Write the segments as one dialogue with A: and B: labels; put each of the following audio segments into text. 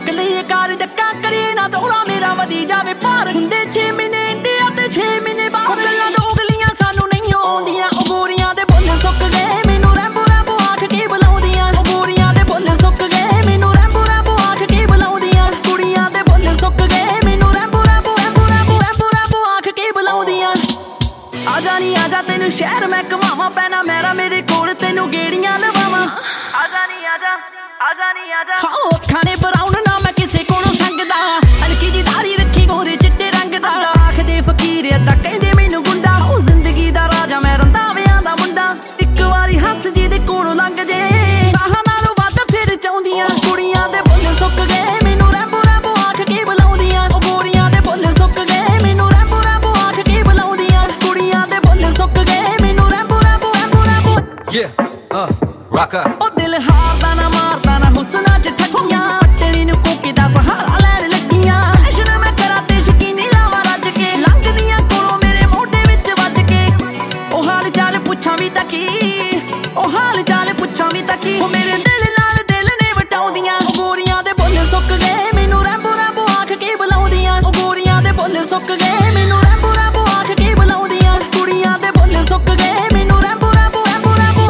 A: चुक लिए कार धक्का करे ना दौड़ा मेरा वधी जावे पार हुंदे 6 महीने इंडिया ते 6 महीने बाहर गल्लां डोगलियां सानू नहीं आउंदियां ओ गोरियां दे बुੱਲ सुक गए मैनू रैंबो रैंबो आख के बुलाउंदियां ओ गोरियां दे बुੱਲ सुक गए मैनू रैंबो रैंबो आख के बुलाउंदियां कुड़ियां दे बुੱਲ सुक गए मैनू Rambo Rambo Rambo Rambo Rambo Rambo आख के बुलाउंदियां आजा नी आजा तेनू शहर मैं घुमावां पैना मेरा मेरे कोल तेनू गेड़ियां लवावां आजा नी आजा आजा नी आजा हां अखां ने ब्राउन ना मैं किसे कोलों संगदा हल्की जी दाढ़ी रखी गोरे चिट्टे रंग दा आखदे फकीर अदा कहंदे मैनू गुंडा ओ जिंदगी दा राजा मैं रंधावियां दा मुंडा इक वारी हस जी दे कोलों लंघ जे साहां नालों वध फिर चाहुंदियां कुड़ियां दे बुੱਲ सुक गए मैनू रैंबो रैंबो आख के बुलाउंदियां ओ गोरियां दे बुੱਲ सुक गए मैनू रैंबो रैंबो आख के बुलाउंदियां कुड़ियां दे बुੱਲ सुक गए मैनू Rambo Rambo Rambo Rambo
B: Rocker
A: ओ दिल हारदा ना मारदा ना हुस्ना च ठगियां पटड़ी नू कोके दा सहारा लैण लगियां ऐशन मैं करा ते शकीनी लावां रज के लंघदियां कोलों मेरे मोढे विच वज के ओ हाल चाल पुछां भी तां की ओ हाल चाल पुछां भी तां की ओ मेरे दिल नाल दिल ने वटाउंदियां ओ गोरियां दे बुੱਲ सुक गए मैनू रैंबो रैंबो आख के बुलाउंदियां ओ गोरियां दे बुੱਲ सुक गए मैनू रैंबो रैंबो आख के बुलाउंदियां कुड़ियां दे बुੱਲ सुक गए मैनू Rambo Rambo Rambo Rambo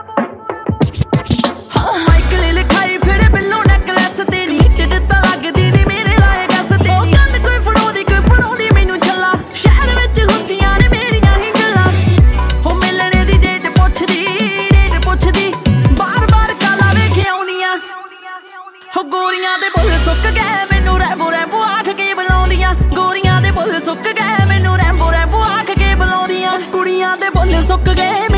A: Michael लिखाई फिर बिल्लो नेकलेस तेरी टिड ता लगदी नी मेरे लाए गस तेरी गल कोई फड़ाउंदी मैनू छल्ला शहर विच हुंदियां ने मेरियां ही गल्लां हो मिलने दी डेट पुछदी बार बार काला वेखे आउंदियां हो गोरियां दे बुੱਲ सुक गए मैनू रैंबो रैंबो आख के बुलाउंदियां गोरियां दे बुੱਲ सुक गए मैनू रैंबो रैंबो आख के बुलाउंदियां कुड़ियां दे बुੱਲ सुक गए